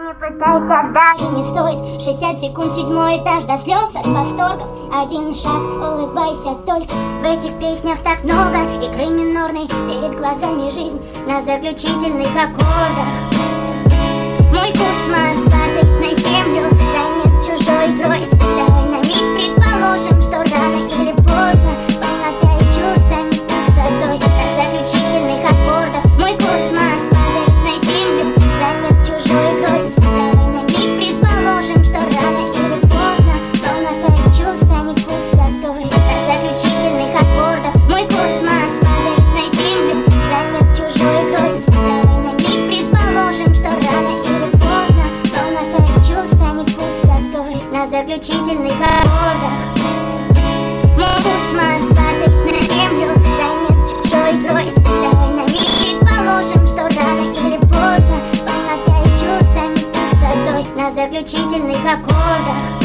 не пытайся дальше. Не стоит 60 секунд, 7-й этаж, до слез от восторгов. Один шаг, улыбайся только. В этих песнях так много игры минорной. Перед глазами жизнь на заключительных аккордах. Мой космос падает на землю, станет чужой игрой. Давай на миг предположим, что рано или поздно полнота и чувств станет пустотой. На заключительных аккордах мой космос падает на землю, станет чужой игрой. Давай на миг предположим, что рано или поздно полнота и чувств станет пустотой. На заключительных аккордах мой космос падает на землю, станет чужой игрой. Давай на миг предположим, что рано или поздно полнота и чувств станет пустотой. На заключительных аккордах мой космос падает на землю, станет чужой игрой. Давай на миг предположим, что рано или поздно полнота и чувств станет пустотой. На заключительных аккордах.